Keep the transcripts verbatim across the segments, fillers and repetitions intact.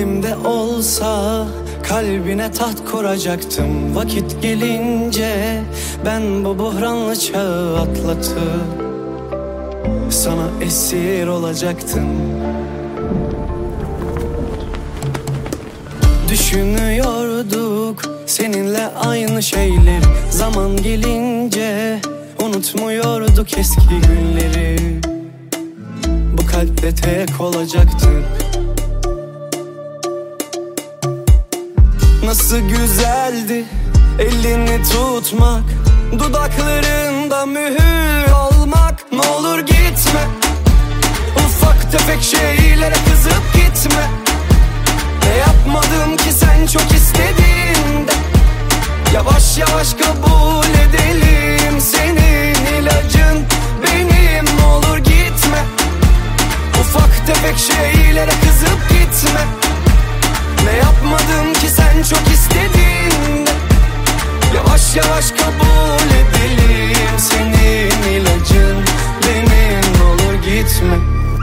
elimde olsa kalbine taht kuracaktım. Vakit gelince ben bu buhranlı çağı atlatıp sana esir olacaktım. Düşünüyorduk seninle aynı şeyleri, zaman gelince unutmuyorduk eski günleri. Bu kalpte tek olacaktık. Nasıl güzeldi elini tutmak, dudaklarında mühür olmak. Ne olur gitme, ufak tefek şeylere kızıp gitme. Ne yapmadım ki sen çok istediğinde. Yavaş yavaş kabul edelim, senin ilacın benim. Ne olur gitme, ufak tefek şeylere kızıp gitme. Ne yapmadım ki sen çok istediğinde. Yavaş yavaş kabul edelim, senin ilacın benim. Ne olur gitme.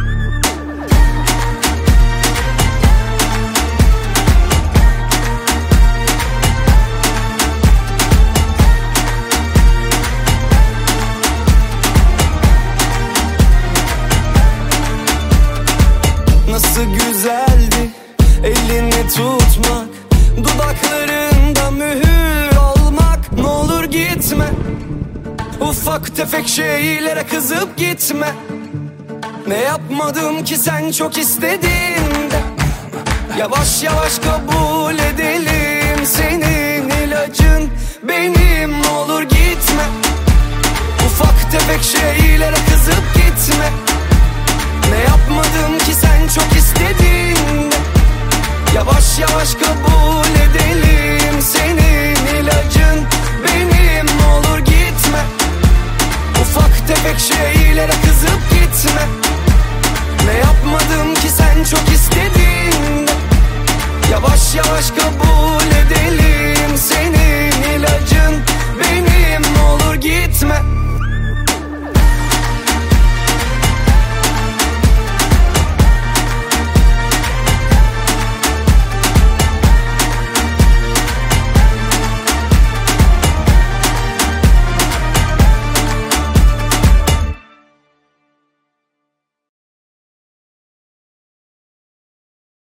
Nasıl güzeldi elini tutmak, dudaklarında mühür olmak. Ne olur gitme, ufak tefek şeylere kızıp gitme. Ne yapmadım ki sen çok istediğinde. Yavaş yavaş kabul edelim, senin ilacın benim. Ne olur gitme, ufak tefek şeylere kızıp gitme. Ne yapmadım ki sen çok istediğinde. Yavaş yavaş kabul edelim, senin ilacın benim. Ne olur gitme, ufak tefek şeylere kızıp gitme. Ne yapmadım ki sen çok istediğinde. Yavaş yavaş kabul edelim.